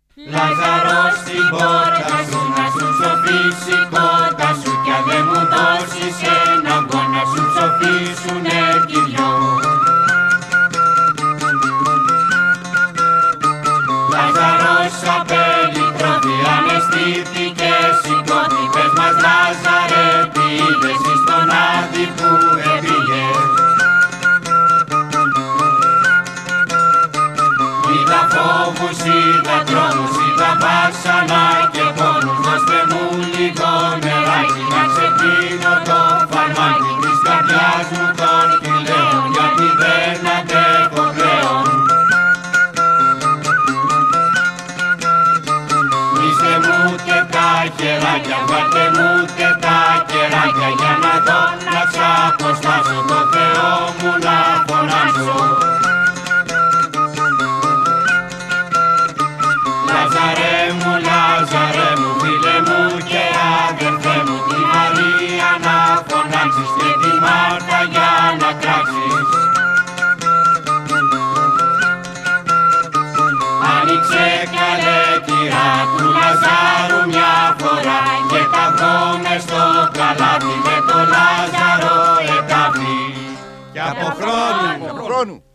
Λάζαρο στην πόρτα σου να σου ψοφήσει κότα σου κι αν δεν μου δώσεις ένα αυγό να σου ψοφήσουνε κι δυο. Λάζαρος απέλη τρώτη αναισθήθηκε σηκώτη. Πες μας Λάζαρε τι είδες εις τον Άδη που έφυγες. Είδα φόβους, είδα τρόμους, είδα βάσανα και πόνους. Δώστε μου λίγο νεράκι να ξεπίνω το φαρμάκι της καρδιάς μου των κυλαίων, γιατί δεν αντέχω πλέον. Είστε μου και τα χεράκια, βάλτε μου και τα κεράκια, για να δω να ξαποστάσω το Θεό μου να φωνάξω. Λάζαρε μου, φίλε μου και αδερφέ μου, τη Μαρία να φωνάξεις και τη Μάρθα για να κράξεις. Άνοιξε καλέ κυρά του Λαζάρου μια φορά και τα βγω μες στο καλάθι με το Λάζαρο ετάφη. Και από χρόνου.